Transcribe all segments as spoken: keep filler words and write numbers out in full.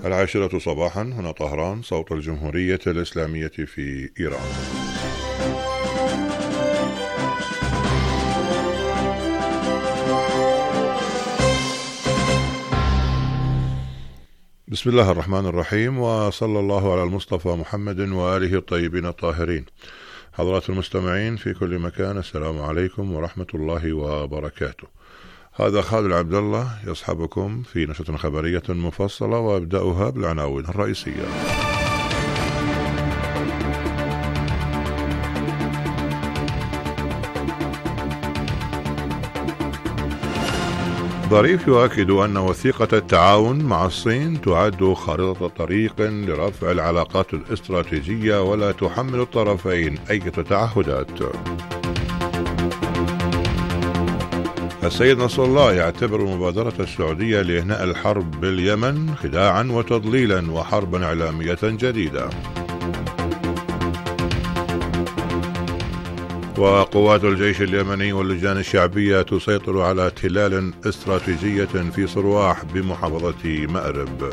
العاشرة صباحا، هنا طهران، صوت الجمهورية الإسلامية في إيران. بسم الله الرحمن الرحيم، وصلى الله على المصطفى محمد وآله الطيبين الطاهرين. حضرات المستمعين في كل مكان، السلام عليكم ورحمة الله وبركاته. هذا خالد عبد الله يصحبكم في نشرة خبرية مفصلة، وأبدأها بالعناوين الرئيسية. ظريف يؤكد أن وثيقة التعاون مع الصين تعد خارطة طريق لرفع العلاقات الاستراتيجية ولا تحمل الطرفين أي تعهدات. السيد نصر الله يعتبر المبادرة السعودية لإنهاء الحرب باليمن خداعا وتضليلا وحربا إعلامية جديدة. وقوات الجيش اليمني واللجان الشعبية تسيطر على تلال استراتيجية في صرواح بمحافظة مأرب.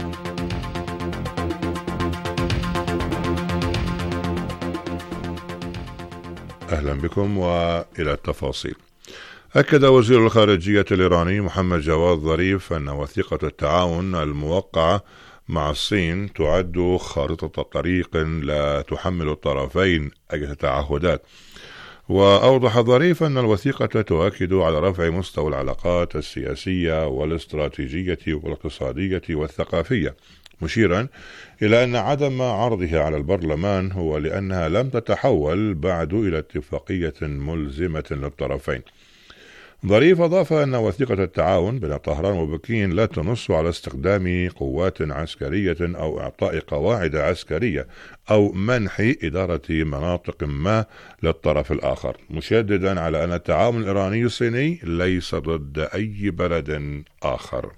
أهلا بكم وإلى التفاصيل. أكد وزير الخارجية الإيراني محمد جواد ظريف أن وثيقة التعاون الموقعة مع الصين تعد خارطة طريق لا تحمل الطرفين أي تعهدات. وأوضح ظريف أن الوثيقة تؤكد على رفع مستوى العلاقات السياسية والاستراتيجية والاقتصادية والثقافية، مشيرا إلى أن عدم عرضها على البرلمان هو لأنها لم تتحول بعد إلى اتفاقية ملزمة للطرفين. ظريف أضاف أن وثيقة التعاون بين طهران وبكين لا تنص على استخدام قوات عسكرية أو إعطاء قواعد عسكرية أو منح إدارة مناطق ما للطرف الآخر، مشددا على أن التعاون الإيراني الصيني ليس ضد أي بلد آخر.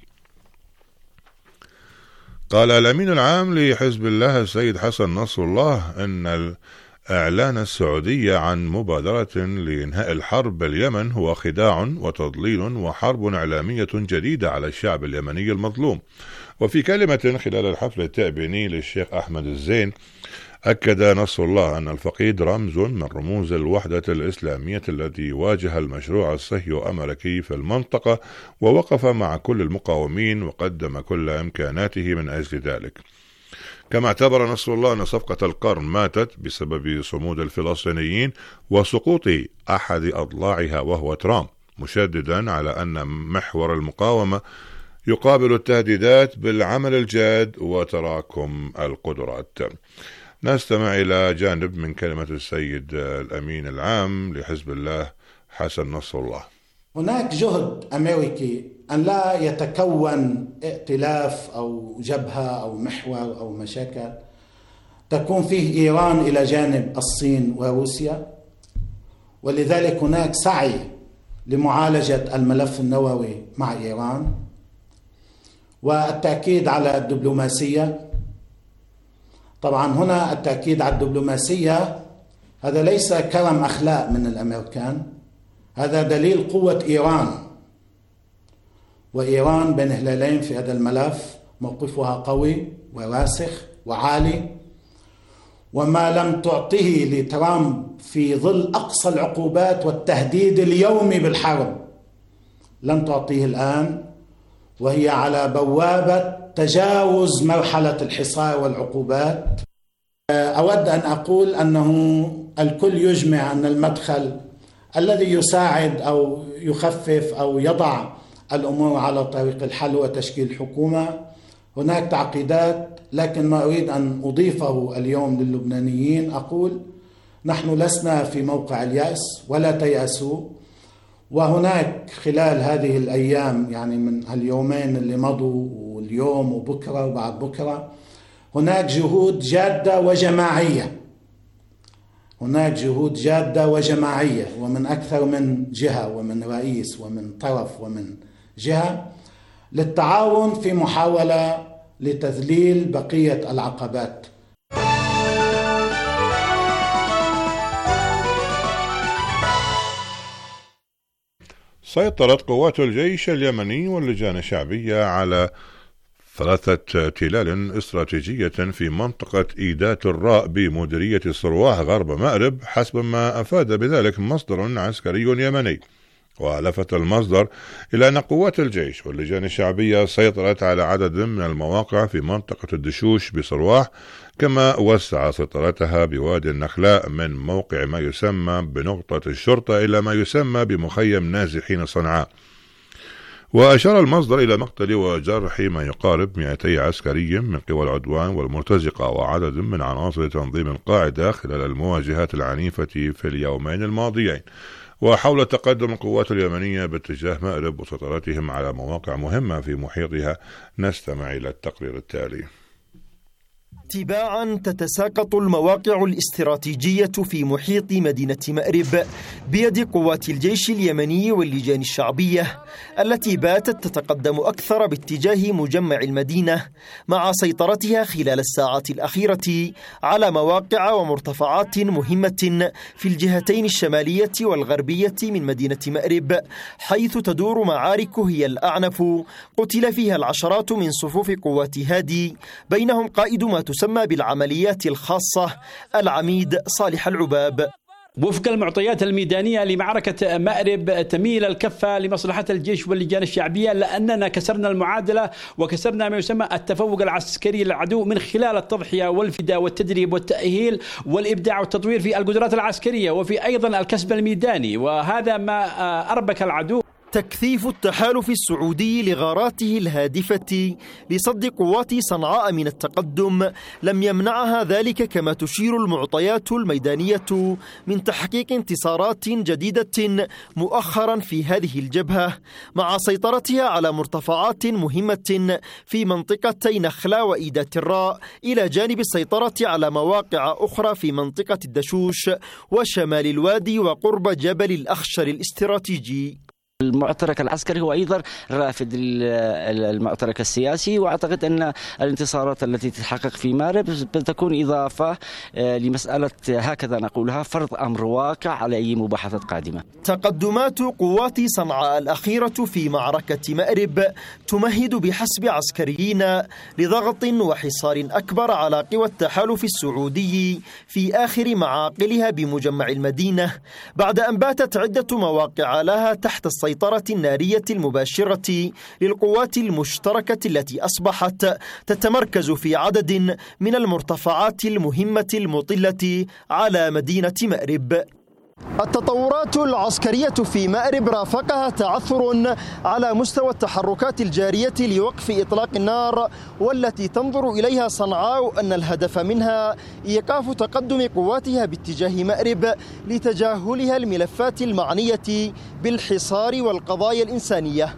قال الأمين العام لحزب الله السيد حسن نصر الله أن إعلان السعودية عن مبادرة لإنهاء الحرب باليمن هو خداع وتضليل وحرب إعلامية جديدة على الشعب اليمني المظلوم. وفي كلمة خلال الحفل التأبيني للشيخ أحمد الزين، أكد نصر الله أن الفقيد رمز من رموز الوحدة الإسلامية الذي واجه المشروع الصهيوني الأمريكي في المنطقة ووقف مع كل المقاومين وقدم كل إمكاناته من أجل ذلك. كما اعتبر نصر الله أن صفقة القرن ماتت بسبب صمود الفلسطينيين وسقوط أحد أضلاعها وهو ترامب، مشددا على أن محور المقاومة يقابل التهديدات بالعمل الجاد وتراكم القدرات. نستمع إلى جانب من كلمة السيد الأمين العام لحزب الله حسن نصر الله. هناك جهد أمريكي أن لا يتكون ائتلاف أو جبهة أو محور أو مشاكل تكون فيه إيران إلى جانب الصين وروسيا، ولذلك هناك سعي لمعالجة الملف النووي مع إيران والتأكيد على الدبلوماسية. طبعا هنا التأكيد على الدبلوماسية هذا ليس كرم أخلاق من الأمريكان، هذا دليل قوة إيران، وإيران بين هلالين في هذا الملف، موقفها قوي وراسخ وعالي، وما لم تعطيه لترامب في ظل أقصى العقوبات والتهديد اليومي بالحرب لن تعطيه الآن، وهي على بوابة تجاوز مرحلة الحصار والعقوبات. أود أن أقول أنه الكل يجمع أن المدخل الذي يساعد أو يخفف أو يضع الأمور على طريق الحل وتشكيل حكومة. هناك تعقيدات، لكن ما أريد أن أضيفه اليوم للبنانيين أقول نحن لسنا في موقع اليأس ولا تيأسوا، وهناك خلال هذه الأيام يعني من اليومين اللي مضوا واليوم وبكرة وبعد بكرة هناك جهود جادة وجماعية، هناك جهود جادة وجماعية ومن أكثر من جهة ومن رئيس ومن طرف ومن جهة للتعاون في محاولة لتذليل بقية العقبات. سيطرت قوات الجيش اليمني واللجان الشعبية على ثلاثة تلال استراتيجية في منطقة إيدات الراء بمديرية صرواح غرب مأرب حسب ما أفاد بذلك مصدر عسكري يمني. ولفت المصدر إلى أن قوات الجيش واللجان الشعبية سيطرت على عدد من المواقع في منطقة الدشوش بصرواح، كما وسع سيطرتها بوادي النخلاء من موقع ما يسمى بنقطة الشرطة إلى ما يسمى بمخيم نازحين صنعاء. وأشار المصدر إلى مقتل وجرح ما يقارب مئتي عسكري من قوى العدوان والمرتزقة وعدد من عناصر تنظيم القاعدة خلال المواجهات العنيفة في اليومين الماضيين. وحول تقدم القوات اليمنية باتجاه مأرب وسيطرتهم على مواقع مهمة في محيطها نستمع إلى التقرير التالي. تباعا تتساقط المواقع الاستراتيجية في محيط مدينة مأرب بيد قوات الجيش اليمني واللجان الشعبية التي باتت تتقدم أكثر باتجاه مجمع المدينة مع سيطرتها خلال الساعات الأخيرة على مواقع ومرتفعات مهمة في الجهتين الشمالية والغربية من مدينة مأرب، حيث تدور معارك هي الأعنف قتل فيها العشرات من صفوف قوات هادي، بينهم قائد ما تسمى بالعمليات الخاصة العميد صالح العباب. وفق المعطيات الميدانية لمعركة مأرب تميل الكفة لمصلحة الجيش واللجان الشعبية، لأننا كسرنا المعادلة وكسرنا ما يسمى التفوق العسكري للعدو من خلال التضحية والفداء والتدريب والتأهيل والإبداع والتطوير في القدرات العسكرية وفي أيضا الكسب الميداني، وهذا ما أربك العدو. تكثيف التحالف السعودي لغاراته الهادفة لصد قوات صنعاء من التقدم لم يمنعها ذلك، كما تشير المعطيات الميدانية من تحقيق انتصارات جديدة مؤخرا في هذه الجبهة، مع سيطرتها على مرتفعات مهمة في منطقتي نخلا وإيدات الراء، إلى جانب السيطرة على مواقع أخرى في منطقة الدشوش وشمال الوادي وقرب جبل الأخشر الاستراتيجي. المعترك العسكري هو أيضا رافد المعترك السياسي، وأعتقد أن الانتصارات التي تتحقق في مأرب تكون إضافة لمسألة هكذا نقولها فرض أمر واقع على أي مباحثات قادمة. تقدمات قوات صنعاء الأخيرة في معركة مأرب تمهد بحسب عسكريين لضغط وحصار أكبر على قوى التحالف السعودي في آخر معاقلها بمجمع المدينة، بعد أن باتت عدة مواقع لها تحت السيطرة السيطرة النارية المباشرة للقوات المشتركة التي أصبحت تتمركز في عدد من المرتفعات المهمة المطلة على مدينة مأرب. التطورات العسكرية في مأرب رافقها تعثر على مستوى التحركات الجارية لوقف إطلاق النار، والتي تنظر إليها صنعاء أن الهدف منها إيقاف تقدم قواتها باتجاه مأرب لتجاهلها الملفات المعنية بالحصار والقضايا الإنسانية.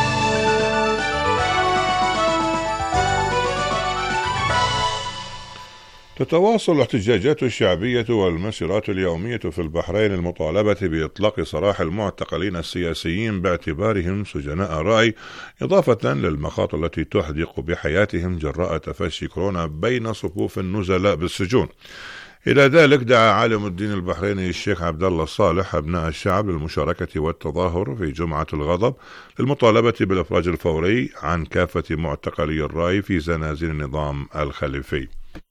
تتواصل الاحتجاجات الشعبية والمسيرات اليومية في البحرين المطالبة بإطلاق سراح المعتقلين السياسيين باعتبارهم سجناء رأي، إضافة للمخاطر التي تحدق بحياتهم جراء تفشي كورونا بين صفوف النزلاء بالسجون. إلى ذلك دعا عالم الدين البحريني الشيخ عبد الله الصالح أبناء الشعب للمشاركة والتظاهر في جمعة الغضب للمطالبة بالإفراج الفوري عن كافة معتقلي الرأي في زنازين النظام الخليفي.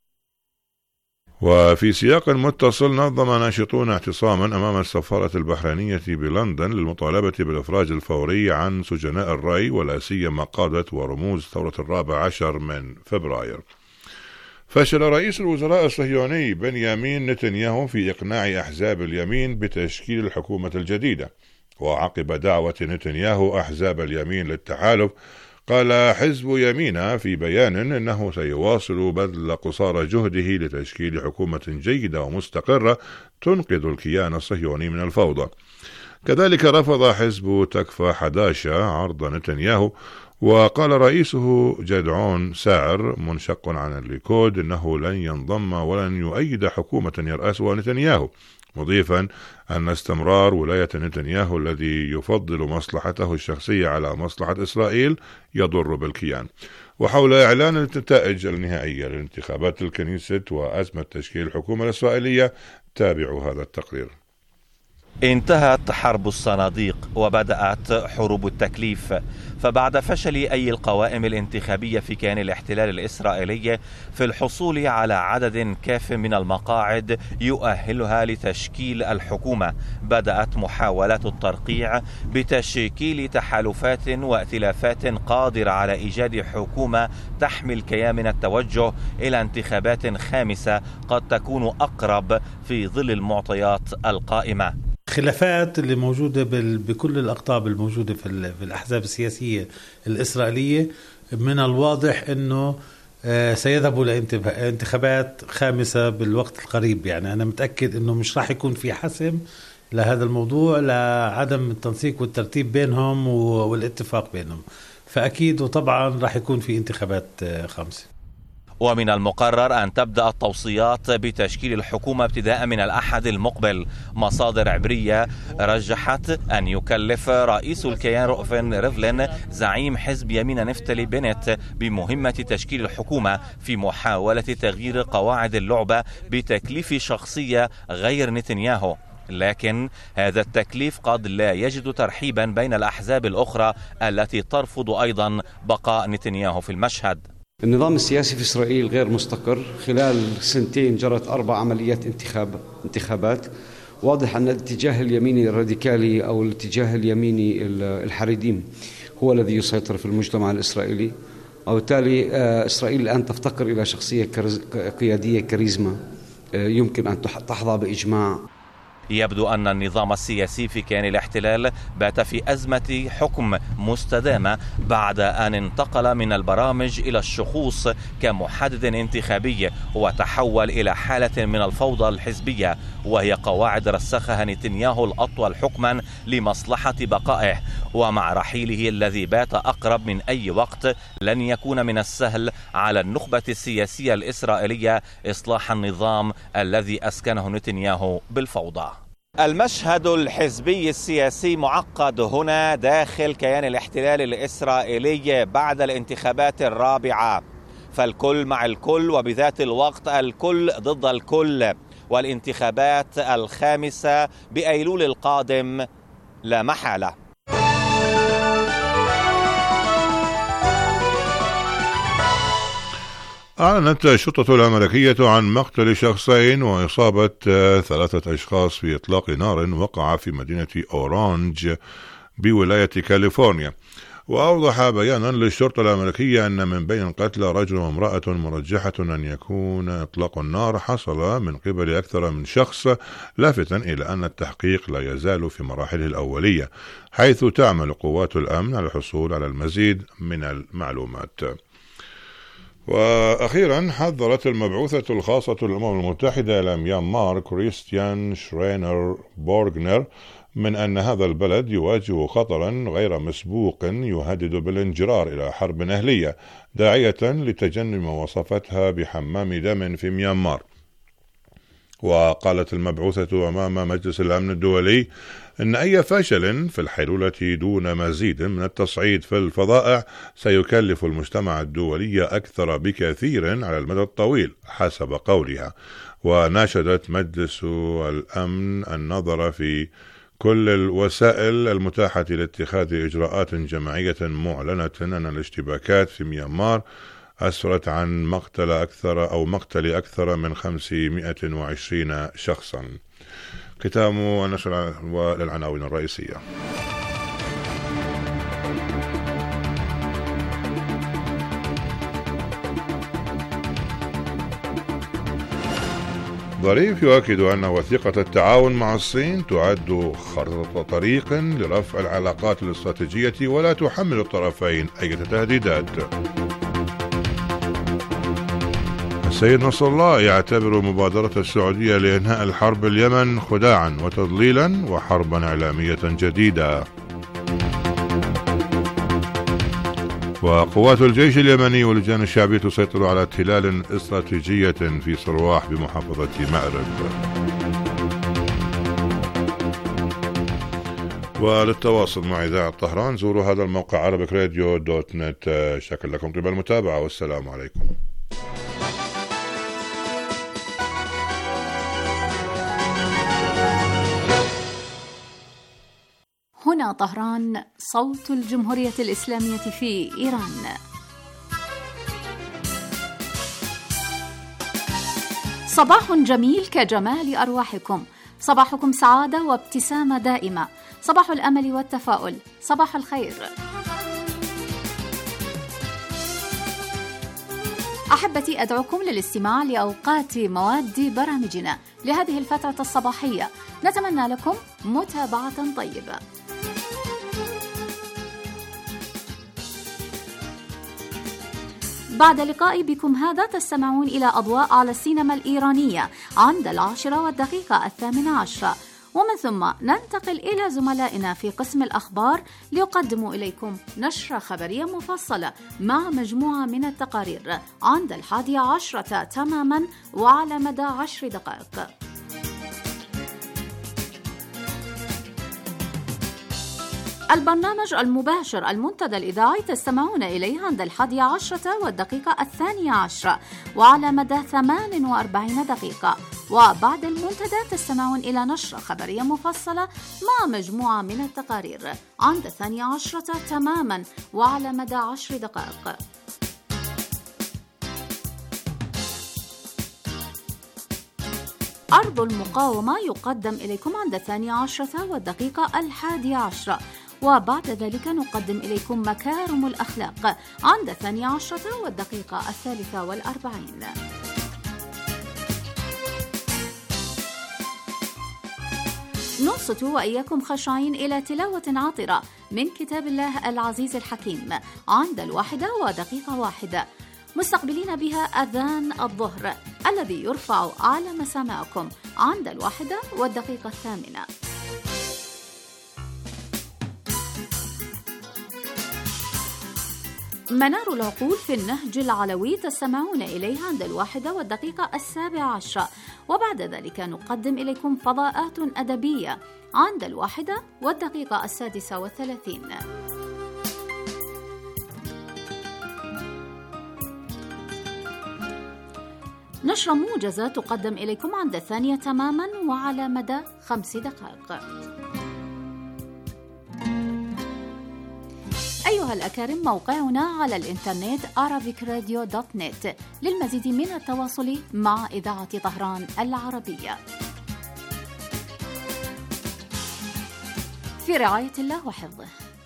وفي سياق متصل، نظم ناشطون اعتصاما أمام السفارة البحرينية بلندن للمطالبة بالإفراج الفوري عن سجناء الرأي ولا سيما قادة ورموز ثورة الرابع عشر من فبراير. فشل رئيس الوزراء الصهيوني بنيامين نتنياهو في إقناع أحزاب اليمين بتشكيل الحكومة الجديدة. وعقب دعوة نتنياهو أحزاب اليمين للتحالف، قال حزب يمينة في بيان إنه سيواصل بذل قصارى جهده لتشكيل حكومة جيدة ومستقرة تنقذ الكيان الصهيوني من الفوضى. كذلك رفض حزب تكفى حداشة عرض نتنياهو، وقال رئيسه جدعون ساعر منشق عن الليكود إنه لن ينضم ولن يؤيد حكومة يرأسها نتنياهو، مضيفا أن استمرار ولاية نتنياهو الذي يفضل مصلحته الشخصية على مصلحة إسرائيل يضر بالكيان. وحول إعلان النتائج النهائية لانتخابات الكنيسة وأزمة تشكيل الحكومة الإسرائيلية، تابعوا هذا التقرير. انتهت حرب الصناديق وبدأت حروب التكليف، فبعد فشل أي القوائم الانتخابية في كيان الاحتلال الإسرائيلي في الحصول على عدد كاف من المقاعد يؤهلها لتشكيل الحكومة، بدأت محاولات الترقيع بتشكيل تحالفات وائتلافات قادرة على إيجاد حكومة تحمل كيان من التوجه إلى انتخابات خامسة قد تكون أقرب في ظل المعطيات القائمة. الخلافات اللي موجودة بكل الأقطاب الموجودة في الأحزاب السياسية الإسرائيلية من الواضح أنه سيذهبوا لانتخابات خامسة بالوقت القريب. يعني أنا متأكد أنه مش راح يكون في حسم لهذا الموضوع لعدم التنسيق والترتيب بينهم والاتفاق بينهم، فأكيد وطبعا راح يكون في انتخابات خامسة. ومن المقرر أن تبدأ التوصيات بتشكيل الحكومة ابتداء من الأحد المقبل. مصادر عبرية رجحت أن يكلف رئيس الكيان رؤفن ريفلين زعيم حزب يمين نفتالي بنت بمهمة تشكيل الحكومة في محاولة تغيير قواعد اللعبة بتكليف شخصية غير نتنياهو، لكن هذا التكليف قد لا يجد ترحيبا بين الأحزاب الأخرى التي ترفض أيضا بقاء نتنياهو في المشهد. النظام السياسي في إسرائيل غير مستقر. خلال سنتين جرت أربع عمليات انتخاب انتخابات. واضح أن الاتجاه اليميني الراديكالي أو الاتجاه اليميني الحريديم هو الذي يسيطر في المجتمع الإسرائيلي، وبالتالي إسرائيل الآن تفتقر إلى شخصية قيادية كاريزما يمكن أن تحظى بإجماع. يبدو أن النظام السياسي في كيان الاحتلال بات في أزمة حكم مستدامة بعد أن انتقل من البرامج إلى الشخوص كمحدد انتخابي، وتحول إلى حالة من الفوضى الحزبية، وهي قواعد رسخها نتنياهو الأطول حكما لمصلحة بقائه. ومع رحيله الذي بات أقرب من أي وقت لن يكون من السهل على النخبة السياسية الإسرائيلية إصلاح النظام الذي أسكنه نتنياهو بالفوضى. المشهد الحزبي السياسي معقد هنا داخل كيان الاحتلال الإسرائيلي بعد الانتخابات الرابعة، فالكل مع الكل وبذات الوقت الكل ضد الكل، والانتخابات الخامسة بأيلول القادم لا محالة. أعلنت الشرطة الأمريكية عن مقتل شخصين وإصابة ثلاثة أشخاص في إطلاق نار وقع في مدينة أورانج بولاية كاليفورنيا. وأوضح بيانا للشرطة الأمريكية أن من بين القتلى رجل وامرأة، مرجحة أن يكون إطلاق النار حصل من قبل أكثر من شخص، لافتا إلى أن التحقيق لا يزال في مراحله الأولية، حيث تعمل قوات الأمن على الحصول على المزيد من المعلومات. وأخيرا حذرت المبعوثة الخاصة للأمم المتحدة إلى ميانمار كريستيان شرينر بورغنر من أن هذا البلد يواجه خطرا غير مسبوق يهدد بالانجرار إلى حرب أهلية، داعية لتجنب ما وصفتها بحمام دم في ميانمار. وقالت المبعوثة أمام مجلس الأمن الدولي إن أي فشل في الحلولة دون مزيد من التصعيد في الفضائع سيكلف المجتمع الدولي أكثر بكثير على المدى الطويل حسب قولها. وناشدت مجلس الأمن النظر في كل الوسائل المتاحة لاتخاذ إجراءات جماعية معلنة أن الاشتباكات في ميانمار أسفرت عن مقتل أكثر أو مقتل أكثر من خمسمائة وعشرين شخصا. ختام النشر والعناوين الرئيسية. ظريف يؤكد أن وثيقة التعاون مع الصين تعد خارطة طريق لرفع العلاقات الاستراتيجية ولا تحمل الطرفين أي تهديدات. السيد نصر الله يعتبر مبادرة السعودية لإنهاء الحرب اليمن خداعا وتضليلا وحربا إعلامية جديدة. وقوات الجيش اليمني واللجان الشعبية تسيطر على تلال استراتيجية في صرواح بمحافظة مأرب. وللتواصل مع إذاعة طهران زوروا هذا الموقع عربيك راديو دوت نت. شكرا لكم طيب المتابعة والسلام عليكم. هنا طهران، صوت الجمهورية الإسلامية في إيران. صباح جميل كجمال أرواحكم، صباحكم سعادة وابتسامة دائمة، صباح الأمل والتفاؤل، صباح الخير. أحبتي، أدعوكم للاستماع لأوقات مواد برامجنا لهذه الفترة الصباحية، نتمنى لكم متابعة طيبة. بعد لقائي بكم هذا تستمعون إلى أضواء على السينما الإيرانية عند العاشرة والدقيقة الثامنة عشرة، ومن ثم ننتقل إلى زملائنا في قسم الأخبار ليقدموا إليكم نشرة خبرية مفصلة مع مجموعة من التقارير عند الحادية عشرة تماما وعلى مدى عشر دقائق. البرنامج المباشر المنتدى الإذاعي تستمعون إليه عند الحادية عشرة والدقيقة الثانية عشرة وعلى مدى ثمان وأربعين دقيقة، وبعد المنتدى تستمعون إلى نشرة خبرية مفصلة مع مجموعة من التقارير عند الثانية عشرة تماما وعلى مدى عشر دقائق. أرض المقاومة يقدم إليكم عند الثانية عشرة والدقيقة الحادية عشرة، وبعد ذلك نقدم إليكم مكارم الأخلاق عند الثانية عشرة والدقيقة الثالثة والأربعين. ننصت وإياكم خشعين إلى تلاوة عاطرة من كتاب الله العزيز الحكيم عند الواحدة ودقيقة واحدة، مستقبلين بها أذان الظهر الذي يرفع على مسامعكم عند الواحدة والدقيقة الثامنة. منار العقول في النهج العلوي تستمعون إليها عند الواحدة والدقيقة السابعة عشرة، وبعد ذلك نقدم إليكم فضاءات أدبية عند الواحدة والدقيقة السادسة والثلاثين. نشرة موجزة تقدم إليكم عند الثانية تماما وعلى مدى خمس دقائق. أيها الأكارم، موقعنا على الإنترنت arabik radio دوت نت للمزيد من التواصل مع إذاعة طهران العربية. في رعاية الله وحفظه.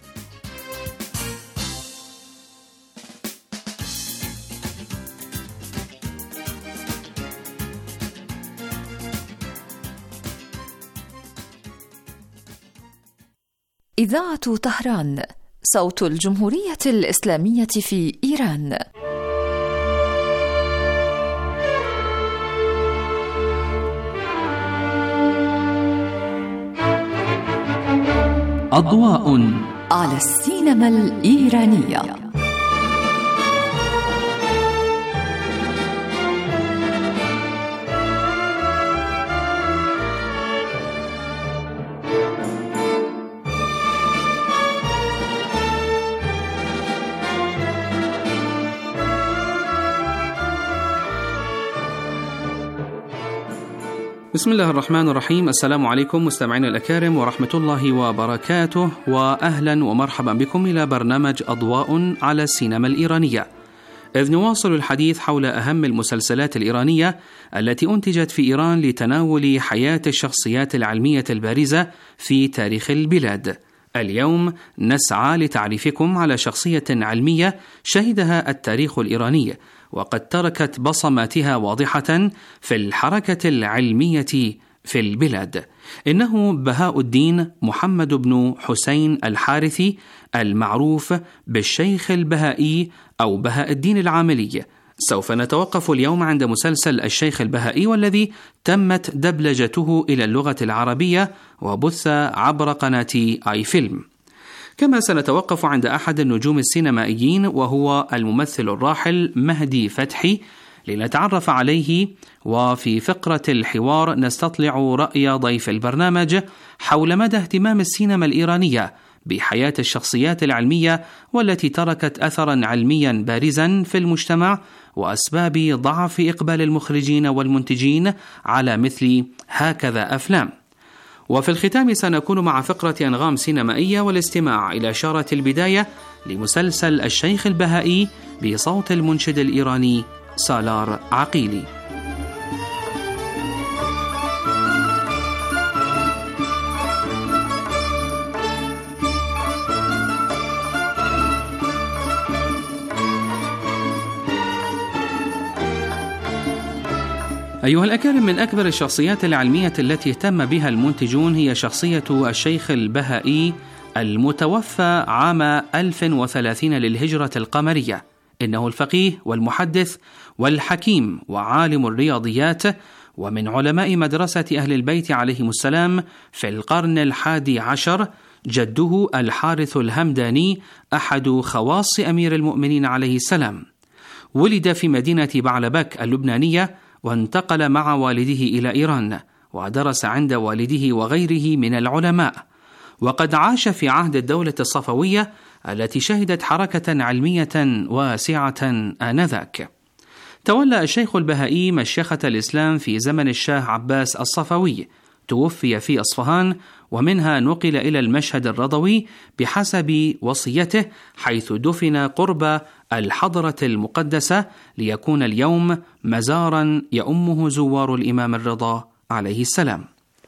إذاعة طهران، صوت الجمهورية الإسلامية في إيران. أضواء على السينما الإيرانية. بسم الله الرحمن الرحيم. السلام عليكم مستمعين الأكارم ورحمة الله وبركاته، وأهلا ومرحبا بكم إلى برنامج أضواء على السينما الإيرانية، إذ نواصل الحديث حول أهم المسلسلات الإيرانية التي أنتجت في إيران لتناول حياة الشخصيات العلمية البارزة في تاريخ البلاد. اليوم نسعى لتعريفكم على شخصية علمية شهدها التاريخ الإيراني وقد تركت بصماتها واضحة في الحركة العلمية في البلاد. إنه بهاء الدين محمد بن حسين الحارثي، المعروف بالشيخ البهائي أو بهاء الدين العاملي. سوف نتوقف اليوم عند مسلسل الشيخ البهائي، والذي تمت دبلجته إلى اللغة العربية وبث عبر قناة آي فيلم. كما سنتوقف عند أحد النجوم السينمائيين وهو الممثل الراحل مهدي فتحي لنتعرف عليه، وفي فقرة الحوار نستطلع رأي ضيف البرنامج حول مدى اهتمام السينما الإيرانية بحياة الشخصيات العلمية والتي تركت أثرا علميا بارزا في المجتمع، وأسباب ضعف إقبال المخرجين والمنتجين على مثل هكذا أفلام. وفي الختام سنكون مع فقرة أنغام سينمائية والاستماع إلى شارة البداية لمسلسل الشيخ البهائي بصوت المنشد الإيراني سالار عقيلي. أيها الأكارم، من أكبر الشخصيات العلمية التي اهتم بها المنتجون هي شخصية الشيخ البهائي المتوفى عام ألف وثلاثين للهجرة القمرية. إنه الفقيه والمحدث والحكيم وعالم الرياضيات، ومن علماء مدرسة أهل البيت عليهم السلام في القرن الحادي عشر. جده الحارث الهمداني أحد خواص أمير المؤمنين عليه السلام. ولد في مدينة بعلبك اللبنانية، وانتقل مع والده إلى إيران، ودرس عند والده وغيره من العلماء. وقد عاش في عهد الدولة الصفوية التي شهدت حركة علمية واسعة آنذاك. تولى الشيخ البهائي مشيخة الإسلام في زمن الشاه عباس الصفوي. توفي في أصفهان، ومنها نقل إلى المشهد الرضوي بحسب وصيته، حيث دفن قرب الحضرة المقدسة، ليكون اليوم مزارا يؤمه زوار الإمام الرضا عليه السلام.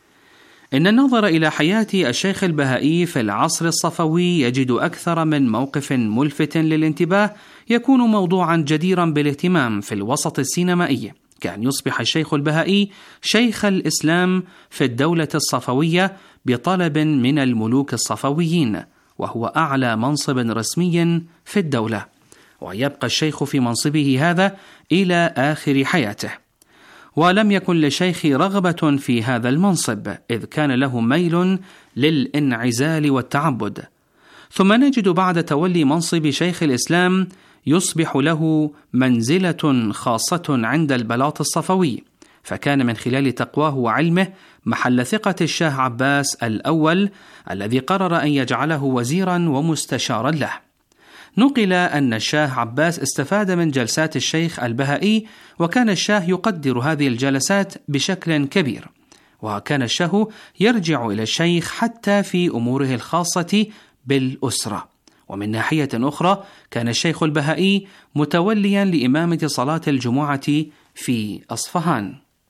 إن النظر إلى حياة الشيخ البهائي في العصر الصفوي يجد أكثر من موقف ملفت للانتباه يكون موضوعا جديرا بالاهتمام في الوسط السينمائي، كأن يصبح الشيخ البهائي شيخ الإسلام في الدولة الصفوية بطلب من الملوك الصفويين، وهو أعلى منصب رسمي في الدولة، ويبقى الشيخ في منصبه هذا إلى آخر حياته. ولم يكن للشيخ رغبة في هذا المنصب، إذ كان له ميل للانعزال والتعبد. ثم نجد بعد تولي منصب شيخ الإسلام يصبح له منزلة خاصة عند البلاط الصفوي، فكان من خلال تقواه وعلمه محل ثقة الشاه عباس الأول، الذي قرر أن يجعله وزيرا ومستشارا له. نقل أن الشاه عباس استفاد من جلسات الشيخ البهائي، وكان الشاه يقدر هذه الجلسات بشكل كبير، وكان الشاه يرجع إلى الشيخ حتى في أموره الخاصة بالأسرة. ومن ناحية أخرى كان الشيخ البهائي متوليا لإمامة صلاة الجمعة في أصفهان.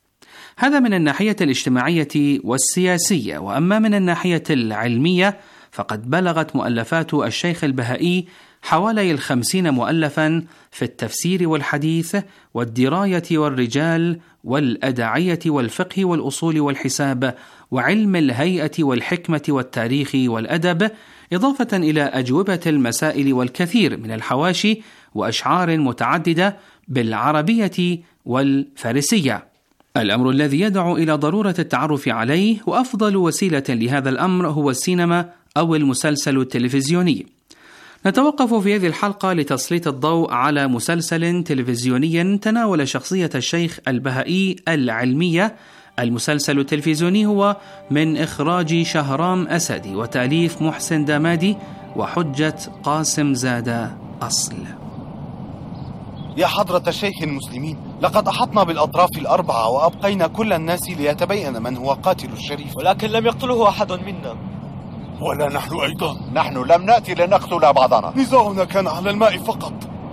هذا من الناحية الاجتماعية والسياسية. وأما من الناحية العلمية فقد بلغت مؤلفات الشيخ البهائي حوالي الخمسين مؤلفا في التفسير والحديث والدراية والرجال والأدعية والفقه والأصول والحساب وعلم الهيئة والحكمة والتاريخ والأدب، إضافة إلى أجوبة المسائل والكثير من الحواشي وأشعار متعددة بالعربية والفارسية، الأمر الذي يدعو إلى ضرورة التعرف عليه. وأفضل وسيلة لهذا الأمر هو السينما أو المسلسل التلفزيوني. نتوقف في هذه الحلقة لتسليط الضوء على مسلسل تلفزيوني تناول شخصية الشيخ البهائي العلمية. المسلسل التلفزيوني هو من إخراج شهرام أسدي وتأليف محسن دامادي وحجة قاسم زادة أصل. يا حضرة الشيخ المسلمين، لقد أحطنا بالأطراف الأربعة وأبقينا كل الناس ليتبين من هو قاتل الشريف، ولكن لم يقتله أحد منا، ولا نحن أيضا. نحن لم نأتي لنقتل بعضنا، نزاعنا كان على الماء فقط.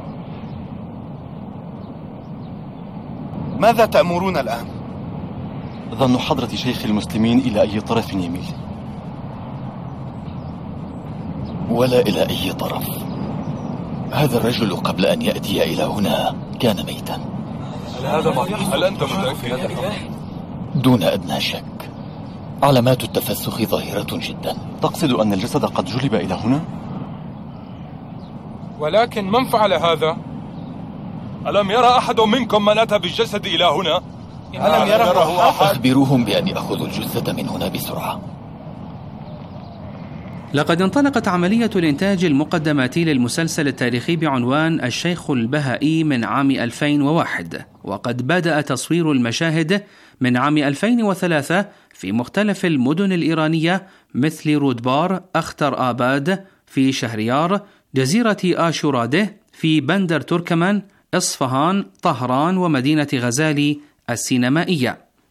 ماذا تأمرون الآن؟ ظن حضرة شيخ المسلمين إلى أي طرف يميل؟ ولا إلى أي طرف. هذا الرجل قبل أن يأتي إلى هنا كان ميتا. هل هذا مريض؟ هل أنت متأكد؟ دون أدنى شك. علامات التفسخ ظاهرة جدا. تقصد أن الجسد قد جلب إلى هنا؟ ولكن من فعل هذا؟ ألم يرى أحد منكم من أتى بالجسد إلى هنا؟ ألم يره أحد؟ أخبروهم بأن يأخذوا الجثة من هنا بسرعة. لقد انطلقت عملية الإنتاج المقدماتي للمسلسل التاريخي بعنوان الشيخ البهائي من عام ألفين وواحد، وقد بدأ تصوير المشاهد من عام ألفين وثلاثة في مختلف المدن الإيرانية مثل رودبار، أختر آباد في شهريار، جزيرة آشوراده في بندر تركمان، إصفهان، طهران، ومدينة غزالي السينمائية.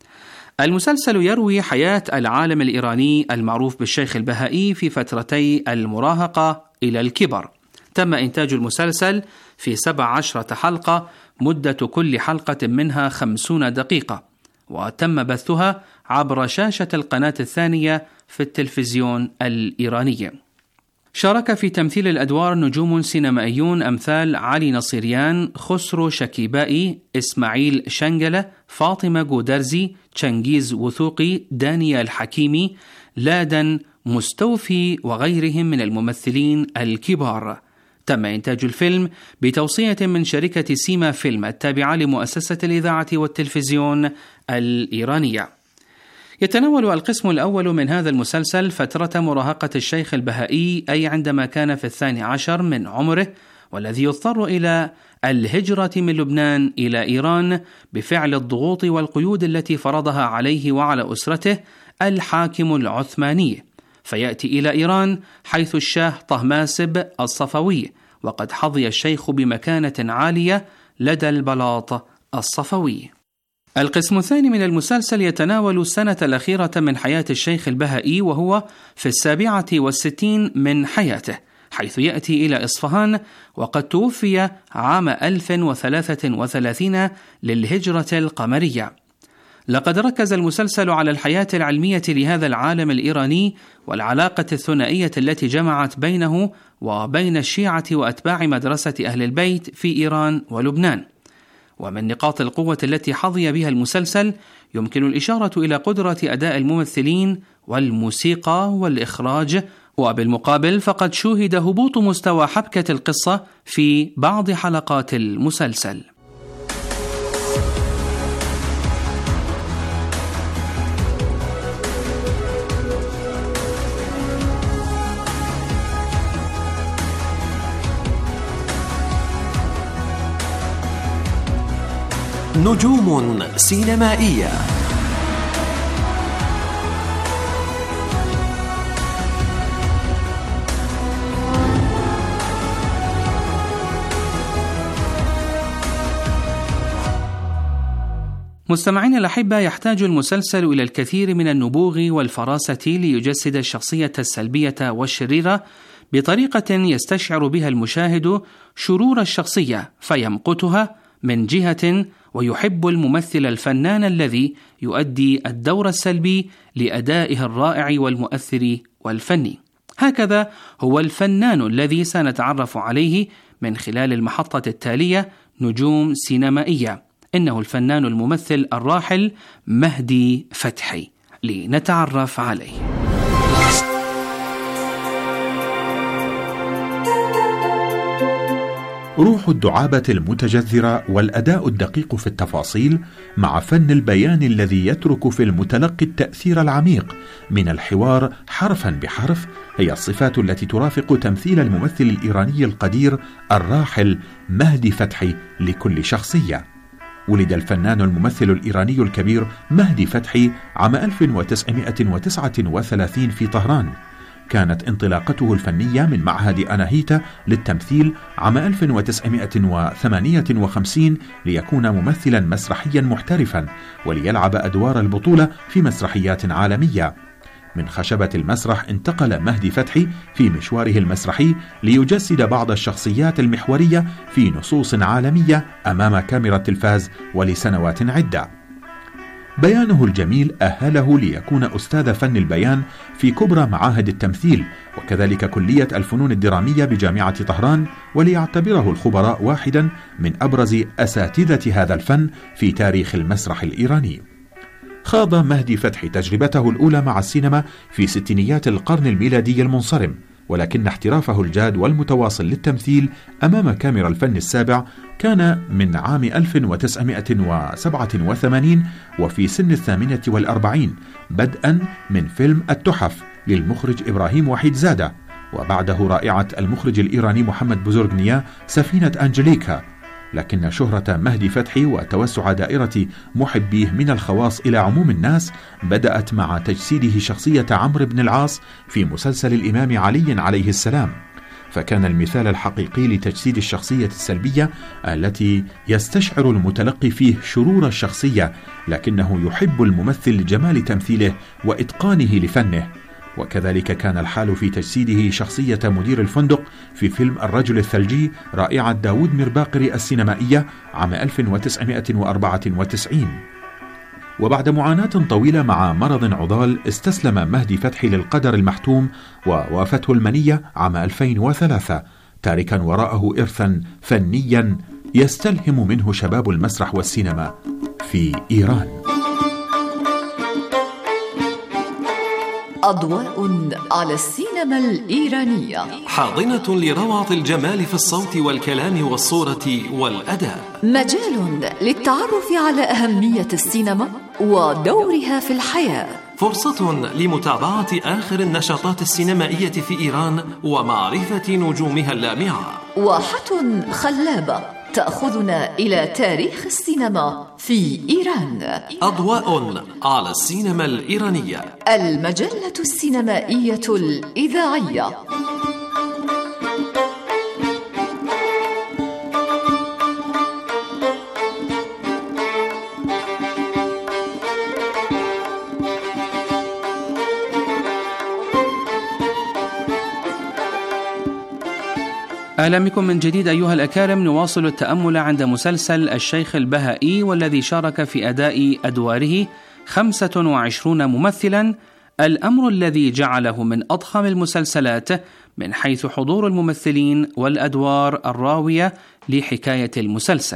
المسلسل يروي حياة العالم الإيراني المعروف بالشيخ البهائي في فترتي المراهقة إلى الكبر. تم إنتاج المسلسل في سبع عشرة حلقة، مدة كل حلقة منها خمسون دقيقة، وتم بثها عبر شاشة القناة الثانية في التلفزيون الإيراني. شارك في تمثيل الأدوار نجوم سينمائيون أمثال علي نصيريان، خسرو شكيبائي، إسماعيل شنجلة، فاطمة جودرزي، تشنجيز وثوقي، دانيال حكيمي، لادن مستوفي وغيرهم من الممثلين الكبار. تم إنتاج الفيلم بتوصية من شركة سيما فيلم التابعة لمؤسسة الإذاعة والتلفزيون الإيرانية. يتناول القسم الأول من هذا المسلسل فترة مراهقة الشيخ البهائي، أي عندما كان في الثاني عشر من عمره، والذي يضطر إلى الهجرة من لبنان إلى إيران بفعل الضغوط والقيود التي فرضها عليه وعلى أسرته الحاكم العثماني، فيأتي إلى إيران حيث الشاه طهماسب الصفوي، وقد حظي الشيخ بمكانة عالية لدى البلاط الصفوي. القسم الثاني من المسلسل يتناول السنة الأخيرة من حياة الشيخ البهائي، وهو في السابعة والستين من حياته، حيث يأتي إلى إصفهان، وقد توفي عام ألف وثلاثة وثلاثين للهجرة القمرية. لقد ركز المسلسل على الحياة العلمية لهذا العالم الإيراني والعلاقة الثنائية التي جمعت بينه وبين الشيعة وأتباع مدرسة أهل البيت في إيران ولبنان. ومن نقاط القوة التي حظي بها المسلسل يمكن الإشارة إلى قدرة أداء الممثلين والموسيقى والإخراج، وبالمقابل فقد شوهد هبوط مستوى حبكة القصة في بعض حلقات المسلسل. نجوم سينمائية. مستمعين الأحبة، يحتاج المسلسل إلى الكثير من النبوغ والفراسة ليجسد الشخصية السلبية والشريرة بطريقة يستشعر بها المشاهد شرور الشخصية فيمقتها من جهة، ويحب الممثل الفنان الذي يؤدي الدور السلبي لأدائه الرائع والمؤثر والفني. هكذا هو الفنان الذي سنتعرف عليه من خلال المحطة التالية، نجوم سينمائية. إنه الفنان الممثل الراحل مهدي فتحي، لنتعرف عليه. روح الدعابة المتجذرة والأداء الدقيق في التفاصيل مع فن البيان الذي يترك في المتلقي التأثير العميق من الحوار حرفا بحرف هي الصفات التي ترافق تمثيل الممثل الإيراني القدير الراحل مهدي فتحي لكل شخصية. ولد الفنان الممثل الإيراني الكبير مهدي فتحي عام ألف وتسعمائة وتسعة وثلاثين في طهران. كانت انطلاقته الفنية من معهد أناهيتا للتمثيل عام ألف وتسعمائة وثمانية وخمسين ليكون ممثلا مسرحيا محترفا وليلعب أدوار البطولة في مسرحيات عالمية. من خشبة المسرح انتقل مهدي فتحي في مشواره المسرحي ليجسد بعض الشخصيات المحورية في نصوص عالمية أمام كاميرا التلفاز ولسنوات عدة. بيانه الجميل أهله ليكون أستاذ فن البيان في كبرى معاهد التمثيل وكذلك كلية الفنون الدرامية بجامعة طهران، وليعتبره الخبراء واحدا من أبرز أساتذة هذا الفن في تاريخ المسرح الإيراني. خاض مهدي فتحي تجربته الأولى مع السينما في ستينيات القرن الميلادي المنصرم، ولكن احترافه الجاد والمتواصل للتمثيل أمام كاميرا الفن السابع كان من عام ألف وتسعمائة وسبعة وثمانين وفي سن الثامنة والأربعين، بدءا من فيلم التحف للمخرج إبراهيم وحيد زادة، وبعده رائعة المخرج الإيراني محمد بوزرغنيا سفينة أنجليكا. لكن شهرة مهدي فتحي وتوسع دائرة محبيه من الخواص إلى عموم الناس بدأت مع تجسيده شخصية عمرو بن العاص في مسلسل الإمام علي عليه السلام. فكان المثال الحقيقي لتجسيد الشخصية السلبية التي يستشعر المتلقي فيه شرور الشخصية، لكنه يحب الممثل لجمال تمثيله وإتقانه لفنه. وكذلك كان الحال في تجسيده شخصية مدير الفندق في فيلم الرجل الثلجي رائعة داود مرباقري السينمائية عام ألف وتسعمائة وأربعة وتسعين. وبعد معاناة طويلة مع مرض عضال استسلم مهدي فتحي للقدر المحتوم ووافته المنية عام ألفين وثلاثة، تاركا وراءه إرثا فنيا يستلهم منه شباب المسرح والسينما في إيران. أضواء على السينما الإيرانية، حاضنة لروعة الجمال في الصوت والكلام والصورة والأداء، مجال للتعرف على أهمية السينما ودورها في الحياة، فرصة لمتابعة آخر النشاطات السينمائية في إيران ومعرفة نجومها اللامعة، واحة خلابة تأخذنا إلى تاريخ السينما في إيران. أضواء على السينما الإيرانية، المجلة السينمائية الإذاعية. أهلا بكم من جديد أيها الأكارم. نواصل التأمل عند مسلسل الشيخ البهائي، والذي شارك في أداء أدواره خمسة وعشرون ممثلا، الأمر الذي جعله من أضخم المسلسلات من حيث حضور الممثلين والأدوار الراوية لحكاية المسلسل.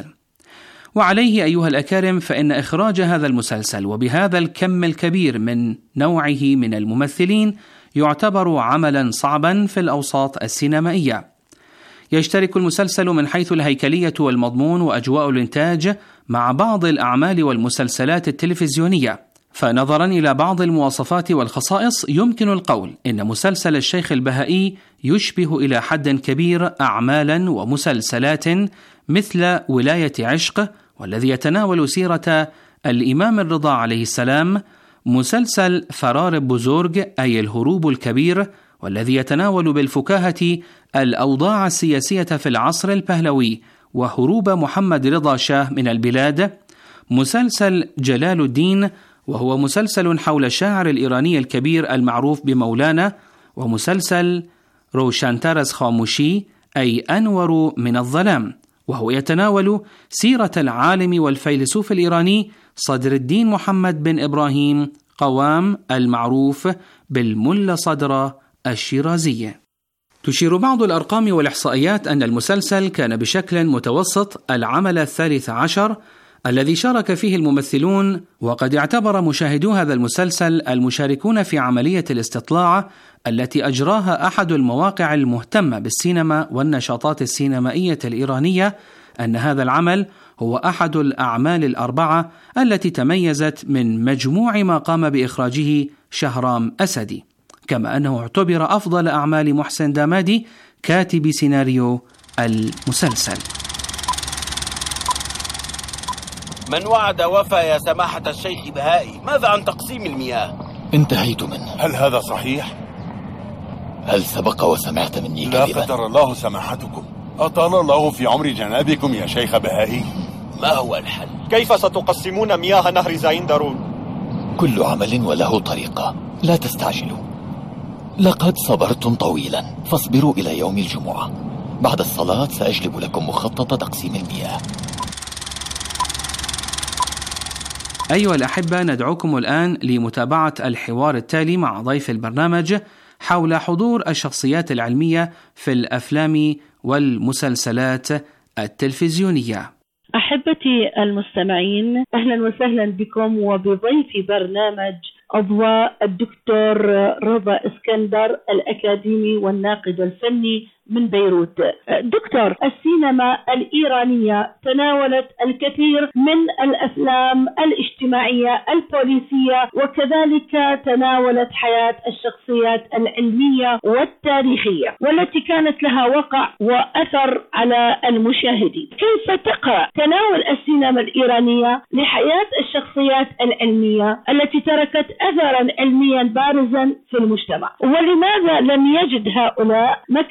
وعليه أيها الأكارم فإن إخراج هذا المسلسل وبهذا الكم الكبير من نوعه من الممثلين يعتبر عملا صعبا في الأوساط السينمائية. يشترك المسلسل من حيث الهيكلية والمضمون وأجواء الإنتاج مع بعض الأعمال والمسلسلات التلفزيونية، فنظرا إلى بعض المواصفات والخصائص يمكن القول إن مسلسل الشيخ البهائي يشبه إلى حد كبير أعمالا ومسلسلات مثل ولاية عشق، والذي يتناول سيرة الإمام الرضا عليه السلام، مسلسل فرار بوزورج أي الهروب الكبير، والذي يتناول بالفكاهة الأوضاع السياسية في العصر البهلوي وهروب محمد رضا شاه من البلاد، مسلسل جلال الدين وهو مسلسل حول الشاعر الإيراني الكبير المعروف بمولانا، ومسلسل روشانتارز خاموشي أي أنور من الظلام، وهو يتناول سيرة العالم والفيلسوف الإيراني صدر الدين محمد بن إبراهيم قوام المعروف بالملا صدر الشيرازية. تشير بعض الأرقام والإحصائيات أن المسلسل كان بشكل متوسط العمل الثالث عشر الذي شارك فيه الممثلون، وقد اعتبر مشاهدو هذا المسلسل المشاركون في عملية الاستطلاع التي أجراها أحد المواقع المهتمة بالسينما والنشاطات السينمائية الإيرانية أن هذا العمل هو أحد الأعمال الأربعة التي تميزت من مجموع ما قام بإخراجه شهرام أسدي، كما أنه اعتبر أفضل أعمال محسن دامادي كاتب سيناريو المسلسل. من وعد وفى يا سماحة الشيخ بهائي. ماذا عن تقسيم المياه؟ انتهيت منه. هل هذا صحيح؟ هل سبق وسمعت مني كذبا؟ لا قدر الله سماحتكم. أطال الله في عمر جنابكم يا شيخ بهائي. ما هو الحل؟ كيف ستقسمون مياه نهر زايندرون؟ كل عمل وله طريقة، لا تستعجلوا. لقد صبرتم طويلا، فاصبروا إلى يوم الجمعة. بعد الصلاة سأجلب لكم مخطط تقسيم المياه. أيها الأحبة، ندعوكم الآن لمتابعة الحوار التالي مع ضيف البرنامج حول حضور الشخصيات العلمية في الأفلام والمسلسلات التلفزيونية. أحبتي المستمعين، أهلا وسهلا بكم وبضيف برنامج أضواء الدكتور رضا اسكندر الأكاديمي والناقد الفني من بيروت. دكتور، السينما الإيرانية تناولت الكثير من الأفلام الاجتماعية البوليسية، وكذلك تناولت حياة الشخصيات العلمية والتاريخية، والتي كانت لها وقع وأثر على المشاهدين. كيف تقع تناول السينما الإيرانية لحياة الشخصيات العلمية التي تركت أثرا علميا بارزا في المجتمع، ولماذا لم يجد هؤلاء مكانتهم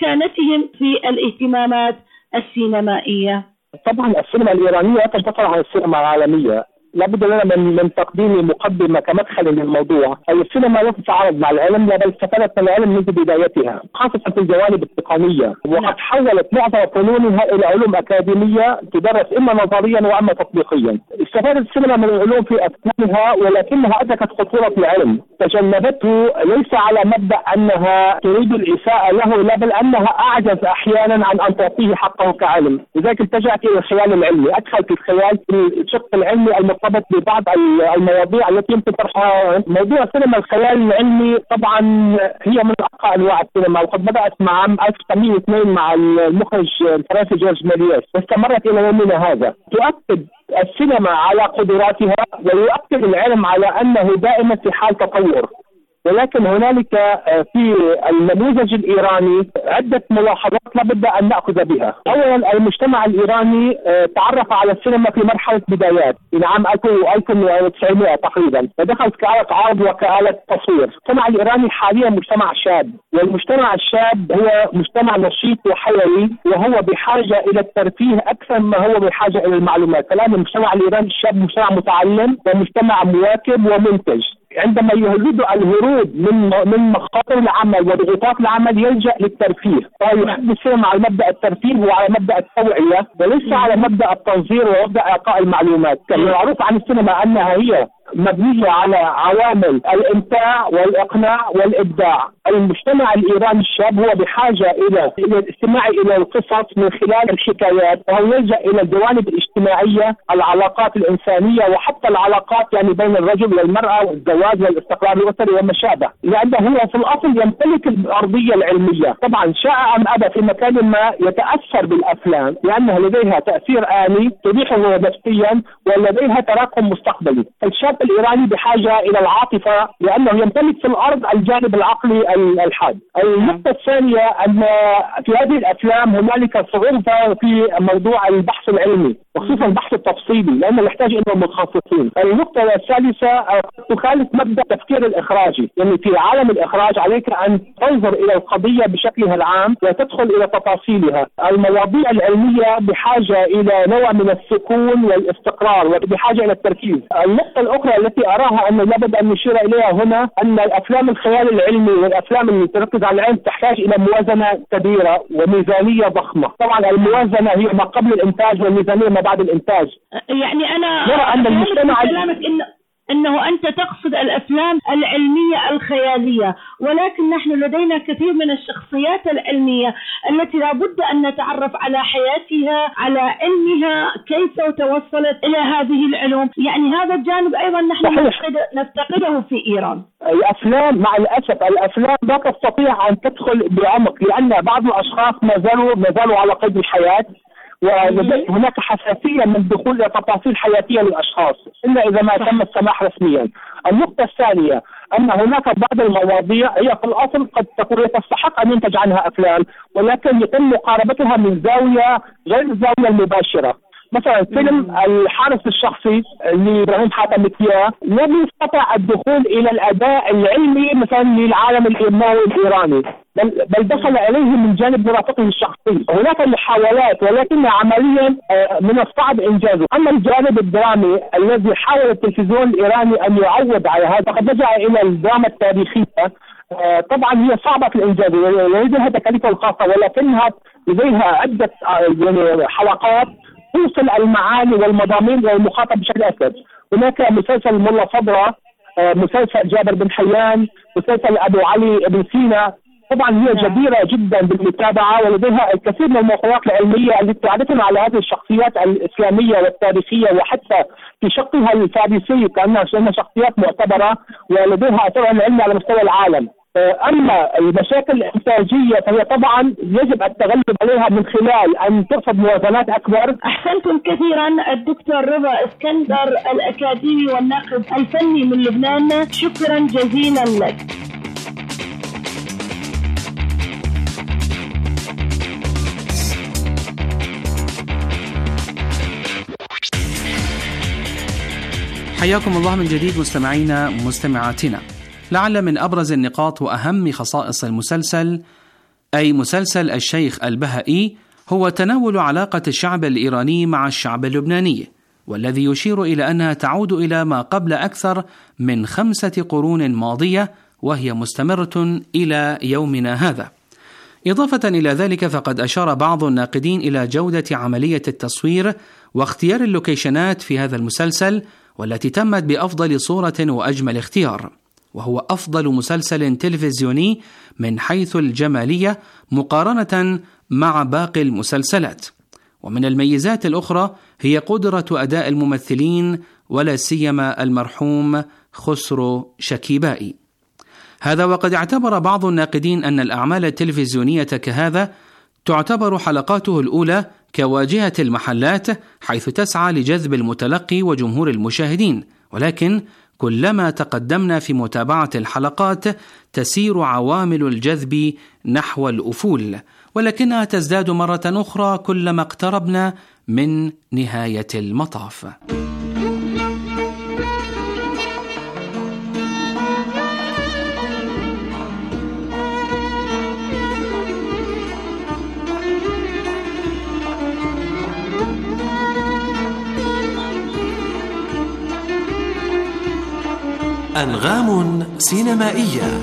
مشاركتهم في الاهتمامات السينمائية؟ طبعا السينما الإيرانية تنفصل عن السينما العالمية. لابد لنا من من تقديم مقدمه كمدخل للموضوع. السينما لا تتعارض مع العلم، بل استفادت من العلم منذ بدايتها خاصه في الجوانب التقنيه، وقد حولت معظم فنونها الى علوم اكاديميه تدرس اما نظريا واما تطبيقيا. استفادت السينما من العلوم في اثناءها، ولكنها ادركت خطوره العلم، تجنبته ليس على مبدا انها تريد الاساءه له، لا بل انها اعجز احيانا عن ان تعطيه حقه كعلم، لذلك التجأت الى الخيال العلمي، ادخلت الخيال في الشق العلمي المرتبط ببعض المواضيع التي يمكن طرحها. موضوع السينما الخيال العلمي طبعا هي من ارقى انواع السينما، وقد بدات مع عام ألف وتسعمئة واثنين مع المخرج الفرنسي جورج ميلييس واستمرت الى يومنا هذا. تؤكد السينما على قدراتها ويؤكد العلم على انه دائما في حال تطور، ولكن هنالك في النموذج الإيراني عدة ملاحظات لابد أن نأخذ بها. أولا، المجتمع الإيراني تعرف على السينما في مرحلة بدايات في عام ألف وتسعمئة تقريبا، ودخلت كآلة عرض وكآلة تصوير. المجتمع الإيراني حاليا مجتمع شاب، والمجتمع الشاب هو مجتمع نشيط وحيوي، وهو بحاجة إلى الترفيه أكثر ما هو بحاجة إلى المعلومات. الآن المجتمع الإيراني الشاب مجتمع متعلم ومجتمع مواكب ومنتج. عندما يريد الهروب من من مخاطر العمل وضغوطات العمل يلجأ للترفيه، فيحب السينما على مبدأ الترفيه وعلى مبدأ التوعية وليس على مبدأ التنظير ومبدأ إعطاء المعلومات. المعروف عن السينما أنها هي مبنية على عوامل الإمتاع والإقناع والإبداع. المجتمع الإيراني الشاب هو بحاجة إلى إلى الاستماع إلى القصص من خلال الحكايات، وهو يلجأ إلى الجوانب الاجتماعية، العلاقات الإنسانية، وحتى العلاقات يعني بين الرجل والمرأة والزواج والاستقرار الأسري وما شابه، لأنه هو في الأصل يمتلك الأرضية العلمية. طبعا شاء أم أبى في مكان ما يتأثر بالأفلام لأنها لديها تأثير آني تريحه نفسيا ولديها تراكم مستقبلي. الشاب الإيراني بحاجة إلى العاطفة لأنه يمتلك في الأرض الجانب العقلي الحاد. النقطة الثانية أن في هذه الأفلام هنالك صعوبة في موضوع البحث العلمي وخصوصا البحث التفصيلي لأنه يحتاج إلى متخصصين. النقطة الثالثة تخالف مبدأ التفكير الإخراجي، يعني في عالم الإخراج عليك أن تنظر إلى القضية بشكلها العام وتدخل إلى تفاصيلها. المواضيع العلمية بحاجة إلى نوع من السكون والاستقرار وبحاجة إلى التركيز. النقطة الأخرى التي أراها أن لابد أن نشير إليها هنا أن الأفلام الخيال العلمي والأفلام اللي تركز على العلم تحتاج إلى موازنة كبيرة وميزانية ضخمة. طبعا الموازنة هي ما قبل الإنتاج والميزانية ما بعد الإنتاج. يعني أنا نرى أن المجتمع كلامك إن أنه أنت تقصد الأفلام العلمية الخيالية، ولكن نحن لدينا كثير من الشخصيات العلمية التي لابد أن نتعرف على حياتها، على علمها، كيف توصلت إلى هذه العلوم. يعني هذا الجانب أيضا نحن نفتقده في إيران. الأفلام مع الأسف الأفلام لا تستطيع أن تدخل بعمق لأن بعض الأشخاص ما زالوا ما زالوا على قيد الحياة، وهناك حساسية من الدخول إلى تفاصيل حياتية للأشخاص إلا إذا ما تم السماح رسميا. النقطة الثانية أن هناك بعض المواضيع هي في الأصل قد تكون تستحق أن ينتج عنها أفلام، ولكن يتم مقاربتها من زاوية غير الزاوية المباشرة. مثلا فيلم الحارس الشخصي لإبراهيم حاتم مكياه لم يستطع الدخول إلى الأداء العلمي مثلا للعالم الإيماني الإيراني، بل, بل دخل إليه من جانب مرافقه الشخصي. هناك محاولات ولكن عمليا من الصعب إنجازه. أما الجانب الدرامي الذي حاول التلفزيون الإيراني أن يعوض على هذا فقد لجأ إلى الدراما التاريخية. طبعا هي صعبة في الإنجاز ولديها تكاليفها الخاصة، ولكنها لديها عدة يعني حلقات توصل المعاني والمضامين للمخاطب بشكل أسهل. هناك مسلسل ملا فضرة، مسلسل جابر بن حيان، مسلسل أبو علي بن سينا، طبعا هي جديرة جدا بالمتابعة ولديها الكثير من الموضوعات العلمية التي تعرفنا على هذه الشخصيات الإسلامية والتاريخية وحتى في شقها الفارسي كأنها شخصيات معتبرة ولديها أثرها العلمي على مستوى العالم. أما المشاكل الإنتاجية فهي طبعا يجب التغلب عليها من خلال أن ترصد موازنات أكبر. أحسنتم كثيرا الدكتور رضا اسكندر الأكاديمي والناقد الفني من لبنان، شكرا جزيلا لك. حياكم الله من جديد مستمعينا مستمعاتنا. لعل من أبرز النقاط وأهم خصائص المسلسل أي مسلسل الشيخ البهائي، هو تناول علاقة الشعب الإيراني مع الشعب اللبناني، والذي يشير إلى أنها تعود إلى ما قبل أكثر من خمسة قرون ماضية، وهي مستمرة إلى يومنا هذا. إضافة إلى ذلك، فقد أشار بعض الناقدين إلى جودة عملية التصوير واختيار اللوكيشنات في هذا المسلسل، والتي تمت بأفضل صورة وأجمل اختيار، وهو أفضل مسلسل تلفزيوني من حيث الجمالية مقارنة مع باقي المسلسلات. ومن الميزات الأخرى هي قدرة أداء الممثلين، ولا سيما المرحوم خسرو شكيبائي. هذا وقد اعتبر بعض الناقدين أن الأعمال التلفزيونية كهذا تعتبر حلقاته الأولى كواجهة المحلات، حيث تسعى لجذب المتلقي وجمهور المشاهدين، ولكن كلما تقدمنا في متابعة الحلقات تسير عوامل الجذب نحو الأفول، ولكنها تزداد مرة أخرى كلما اقتربنا من نهاية المطاف. أنغام سينمائية.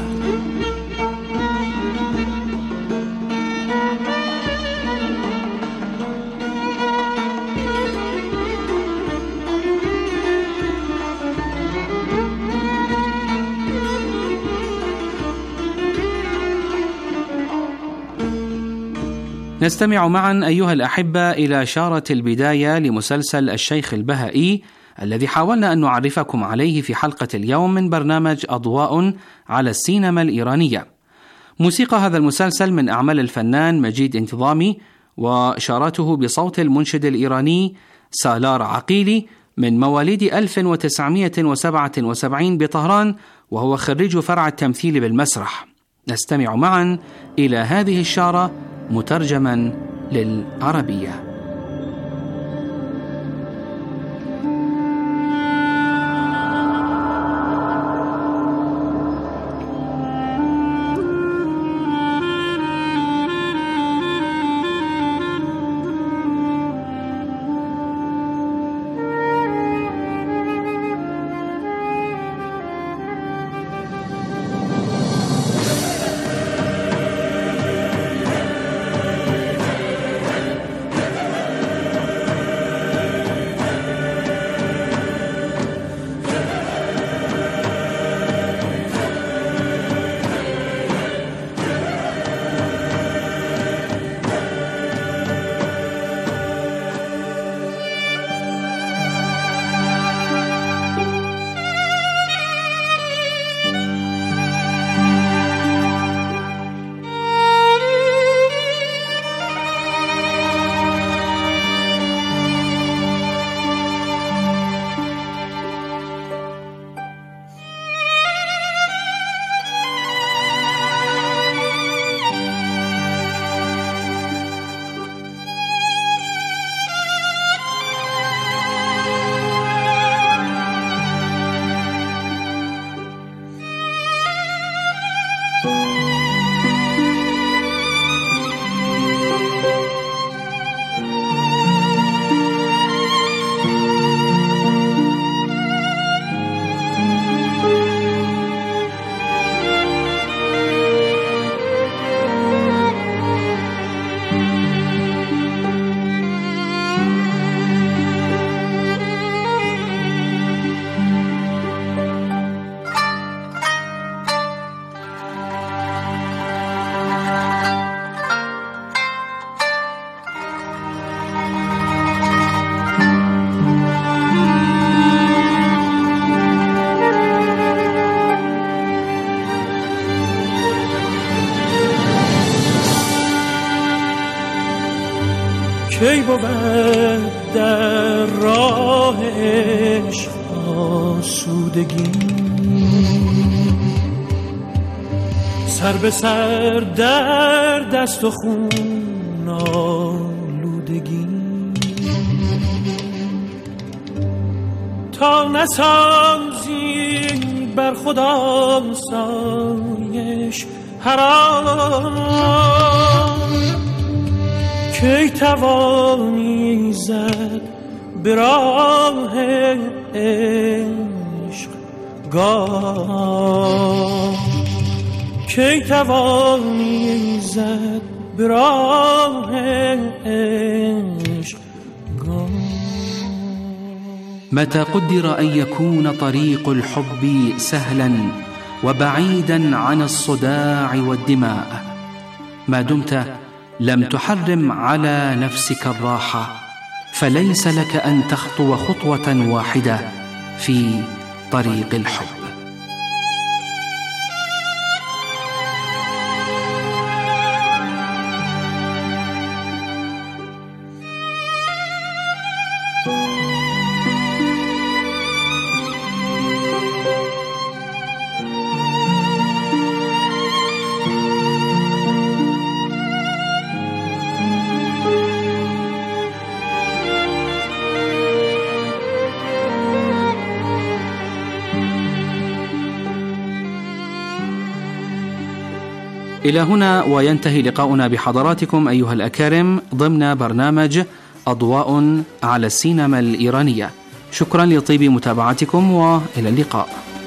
نستمع معا أيها الأحبة إلى شارة البداية لمسلسل الشيخ البهائي، الذي حاولنا أن نعرفكم عليه في حلقة اليوم من برنامج أضواء على السينما الإيرانية. موسيقى هذا المسلسل من أعمال الفنان مجيد انتظامي، وشارته بصوت المنشد الإيراني سالار عقيلي، من مواليد ألف وتسعمائة وسبعة وسبعين بطهران، وهو خريج فرع التمثيل بالمسرح. نستمع معا إلى هذه الشارة مترجما للعربية. کی بود در راه عشق آسودگی، سر به سر در دست و خون آلودگی، تا نسازی بر خدا سایش هر آن کی توانی زد به راه عشق گام، کی توانی زد به راه عشق گام. متى قدر أن يكون طريق الحب سهلا وبعيدا عن الصداع والدماء، ما دمت لم تحرم على نفسك الراحة، فليس لك أن تخطو خطوة واحدة في طريق الحب. إلى هنا وينتهي لقاؤنا بحضراتكم أيها الأكارم ضمن برنامج أضواء على السينما الإيرانية. شكرا لطيب متابعتكم وإلى اللقاء.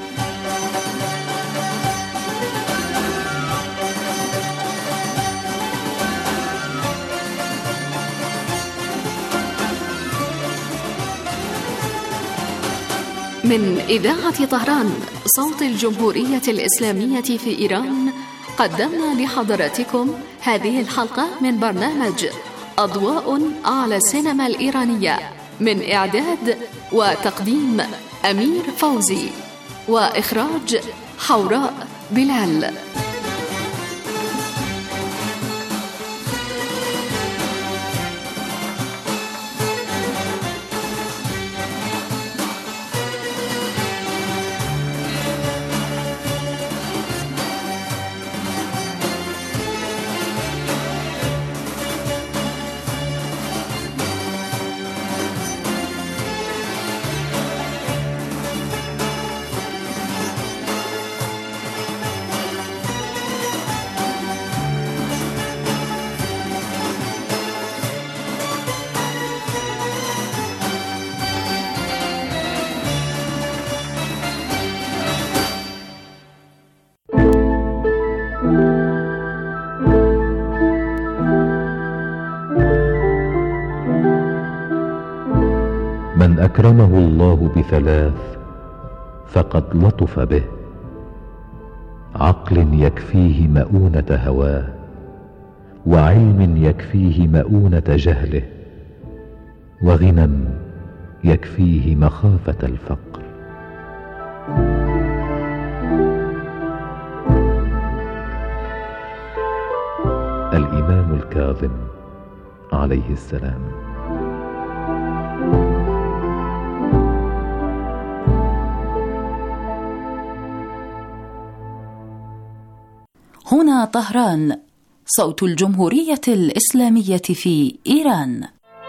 من إذاعة طهران صوت الجمهورية الإسلامية في إيران، قدمنا لحضراتكم هذه الحلقة من برنامج أضواء على السينما الإيرانية، من إعداد وتقديم أمير فوزي، وإخراج حوراء بلال. من أكرمه الله بثلاث فقد لطف به: عقل يكفيه مؤونة هواه، وعلم يكفيه مؤونة جهله، وغنى يكفيه مخافة الفقر. الإمام الكاظم عليه السلام. هنا طهران صوت الجمهورية الإسلامية في إيران.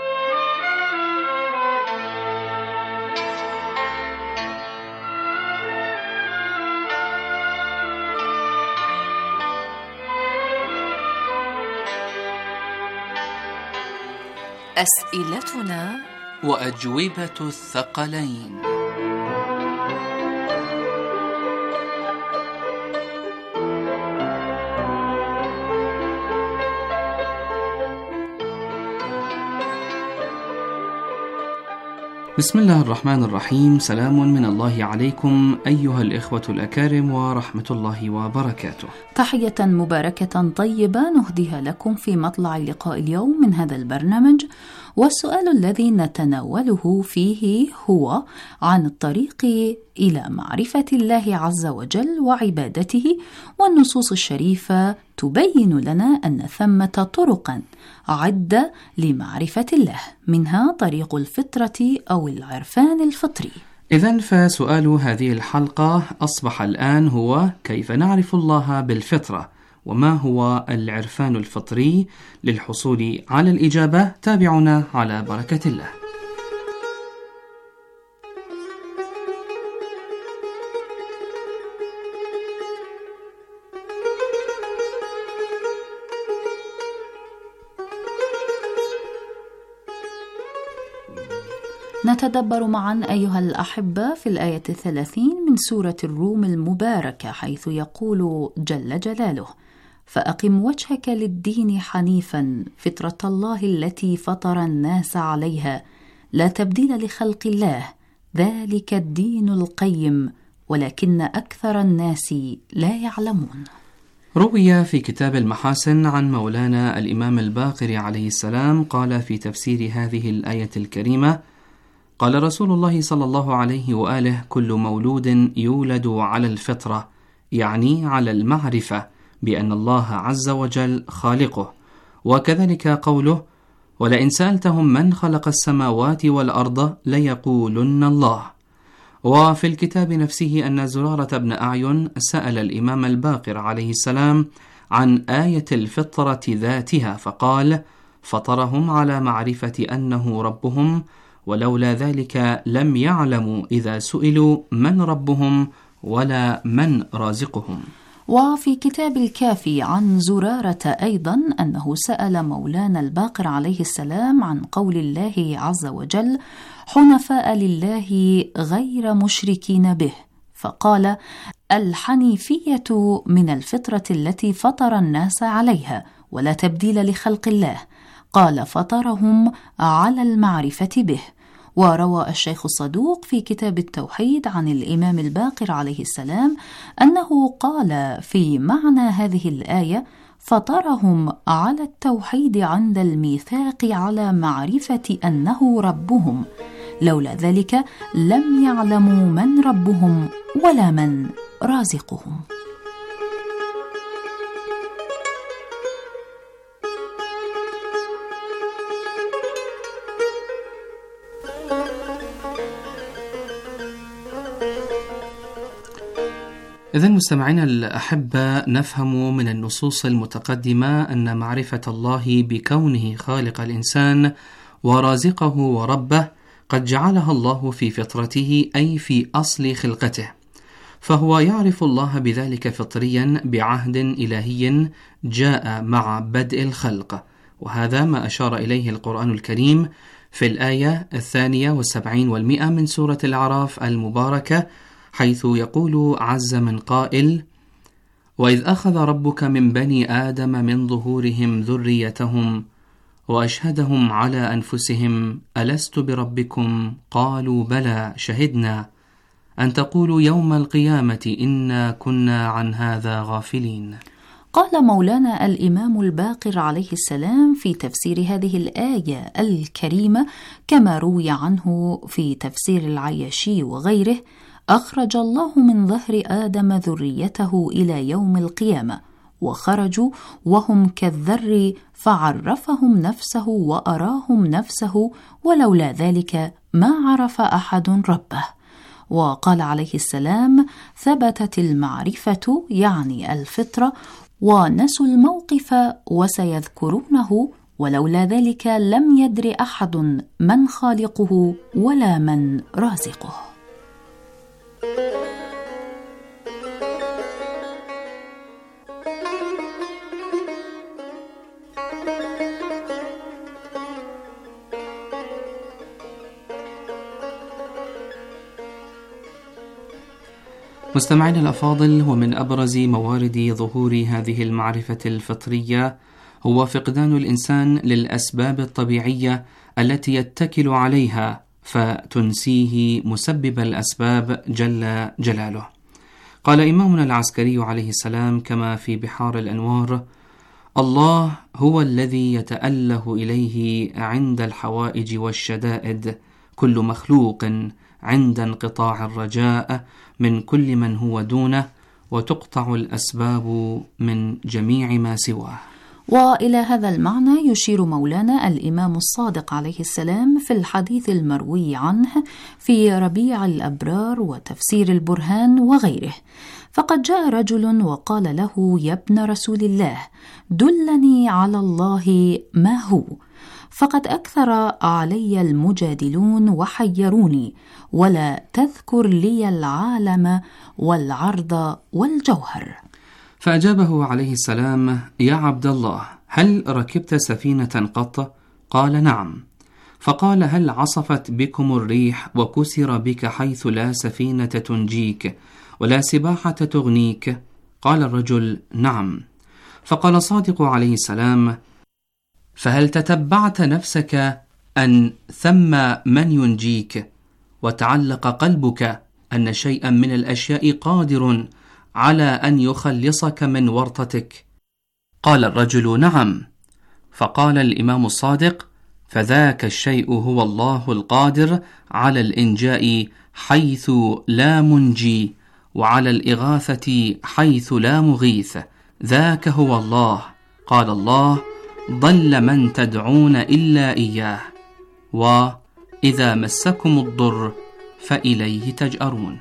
أسئلتنا وأجوبة الثقلين. بسم الله الرحمن الرحيم. سلام من الله عليكم أيها الإخوة الأكارم ورحمة الله وبركاته. تحية مباركة طيبة نهديها لكم في مطلع اللقاء اليوم من هذا البرنامج، والسؤال الذي نتناوله فيه هو عن الطريق إلى معرفة الله عز وجل وعبادته، والنصوص الشريفة تبين لنا أن ثمة طرقا عدة لمعرفة الله، منها طريق الفطرة أو العرفان الفطري. إذن فسؤال هذه الحلقة أصبح الآن هو: كيف نعرف الله بالفطرة؟ وما هو العرفان الفطري؟ للحصول على الإجابة تابعونا على بركة الله. نتدبر معا أيها الأحبة في الآية الثلاثين من سورة الروم المباركة، حيث يقول جل جلاله: فأقم وجهك للدين حنيفا فطرة الله التي فطر الناس عليها لا تبديل لخلق الله ذلك الدين القيم ولكن أكثر الناس لا يعلمون. روي في كتاب المحاسن عن مولانا الإمام الباقر عليه السلام قال في تفسير هذه الآية الكريمة: قال رسول الله صلى الله عليه وآله: كل مولود يولد على الفطرة، يعني على المعرفة بأن الله عز وجل خالقه. وكذلك قوله: ولئن سألتهم من خلق السماوات والأرض ليقولن الله. وفي الكتاب نفسه أن زرارة بن أعين سأل الإمام الباقر عليه السلام عن آية الفطرة ذاتها، فقال: فطرهم على معرفة أنه ربهم، ولولا ذلك لم يعلموا إذا سئلوا من ربهم ولا من رازقهم. وفي كتاب الكافي عن زرارة أيضا أنه سأل مولانا الباقر عليه السلام عن قول الله عز وجل: حنفاء لله غير مشركين به، فقال: الحنيفية من الفطرة التي فطر الناس عليها ولا تبديل لخلق الله. قال: فطرهم على المعرفة به. وروى الشيخ الصدوق في كتاب التوحيد عن الإمام الباقر عليه السلام أنه قال في معنى هذه الآية: فطرهم على التوحيد عند الميثاق على معرفة أنه ربهم، لولا ذلك لم يعلموا من ربهم ولا من رازقهم. إذن مستمعينا الأحبة، نفهم من النصوص المتقدمة أن معرفة الله بكونه خالق الإنسان ورازقه وربه قد جعلها الله في فطرته، أي في أصل خلقته، فهو يعرف الله بذلك فطريا بعهد إلهي جاء مع بدء الخلق. وهذا ما أشار إليه القرآن الكريم في الآية الثانية والسبعين والمئة من سورة الأعراف المباركة، حيث يقول عز من قائل: وإذ أخذ ربك من بني آدم من ظهورهم ذريتهم وأشهدهم على أنفسهم ألست بربكم قالوا بلى شهدنا أن تقولوا يوم القيامة إنا كنا عن هذا غافلين. قال مولانا الإمام الباقر عليه السلام في تفسير هذه الآية الكريمة كما روي عنه في تفسير العياشي وغيره: أخرج الله من ظهر آدم ذريته إلى يوم القيامة، وخرجوا وهم كالذر فعرفهم نفسه وأراهم نفسه، ولولا ذلك ما عرف أحد ربه. وقال عليه السلام: ثبتت المعرفة يعني الفطرة، ونسوا الموقف وسيذكرونه، ولولا ذلك لم يدر أحد من خالقه ولا من رازقه. مستمعين الأفاضل، ومن أبرز موارد ظهور هذه المعرفة الفطرية هو فقدان الإنسان للأسباب الطبيعية التي يتكل عليها فتنسيه مسبب الأسباب جل جلاله. قال إمامنا العسكري عليه السلام كما في بحار الأنوار: الله هو الذي يتأله إليه عند الحوائج والشدائد كل مخلوق عند انقطاع الرجاء من كل من هو دونه، وتقطع الأسباب من جميع ما سواه. وإلى هذا المعنى يشير مولانا الإمام الصادق عليه السلام في الحديث المروي عنه في ربيع الأبرار وتفسير البرهان وغيره، فقد جاء رجل وقال له: يا ابن رسول الله، دلني على الله ما هو، فقد أكثر علي المجادلون وحيروني، ولا تذكر لي العالم والعرض والجوهر. فأجابه عليه السلام: يا عبد الله، هل ركبت سفينة قط؟ قال: نعم. فقال: هل عصفت بكم الريح وكسر بك حيث لا سفينة تنجيك ولا سباحة تغنيك؟ قال الرجل: نعم. فقال الصادق عليه السلام: فهل تتبعت نفسك أن ثم من ينجيك وتعلق قلبك أن شيئا من الأشياء قادر على أن يخلصك من ورطتك؟ قال الرجل: نعم. فقال الإمام الصادق: فذاك الشيء هو الله القادر على الإنجاء حيث لا منجي وعلى الإغاثة حيث لا مغيث، ذاك هو الله. قال الله: ضل من تدعون إلا إياه، وإذا مسكم الضر فإليه تجأرون.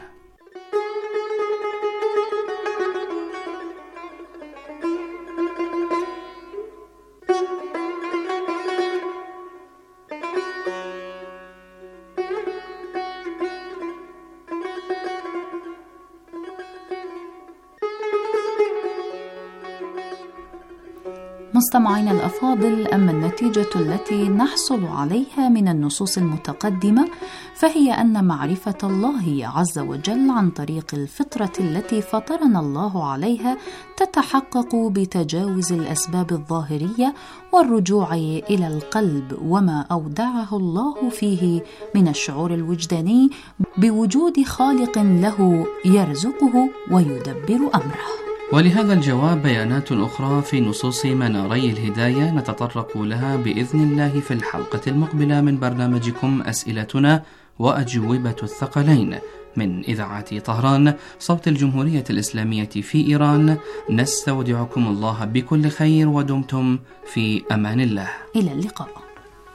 مستمعينا الأفاضل، أما النتيجة التي نحصل عليها من النصوص المتقدمة فهي أن معرفة الله عز وجل عن طريق الفطرة التي فطرنا الله عليها تتحقق بتجاوز الأسباب الظاهرية والرجوع إلى القلب وما أودعه الله فيه من الشعور الوجداني بوجود خالق له يرزقه ويدبر أمره. ولهذا الجواب بيانات أخرى في نصوص مناري الهداية نتطرق لها بإذن الله في الحلقة المقبلة من برنامجكم أسئلتنا وأجوبة الثقلين من إذاعة طهران صوت الجمهورية الإسلامية في إيران. نستودعكم الله بكل خير ودمتم في أمان الله. إلى اللقاء.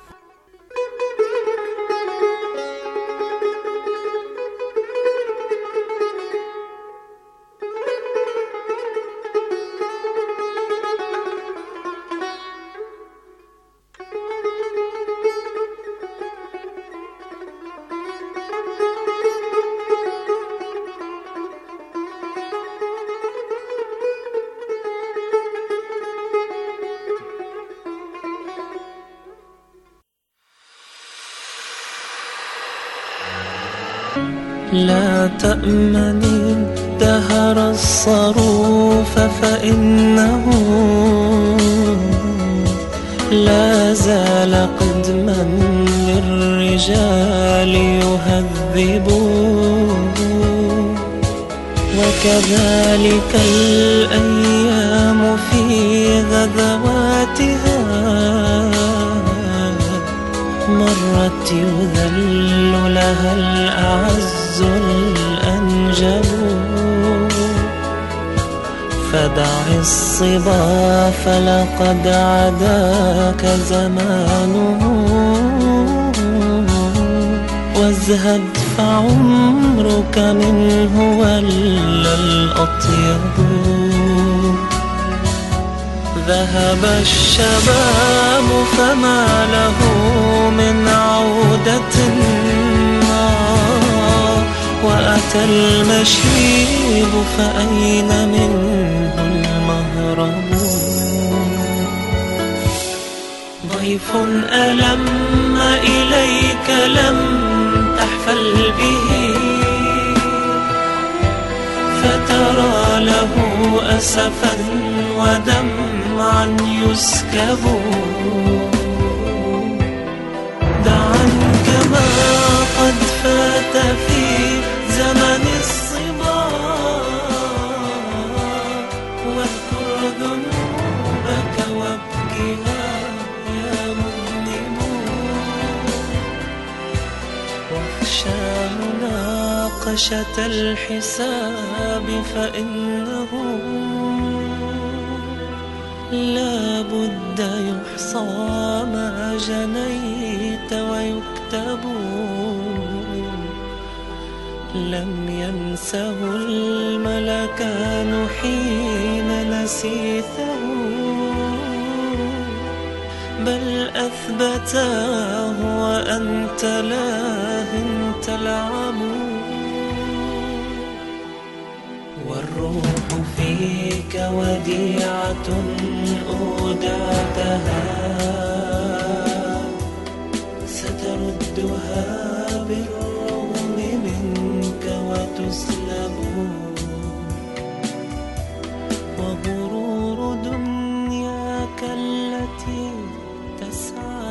لا تأمني الدهر الصروف فإنه لا زال قدما للرجال يهذب، وكذلك الأيام في غزواتها مرت يذل لها الأعز الأنجب. فدع الصبا فلقد عداك زمانه، وازهد فعمرك منه ولا الأطيب. ذهب الشباب فما له من عودة، وأتى المشيب فأين منه المهرب. ضيف ألم إليك لم تحفل به، فترى له أسفا ودمعا يسكب. دعا كما قد فات في زمن الصبا، واذكر ذنوبك وابكها يا مذنب. واخشى مناقشة الحساب فإنه لا بد يحصى ما جنيت ويكتب. لم ينسه الملكان حين نسيته، بل أثبتاه وأنت لاه تلعب. والروح فيك وديعة أودعتها،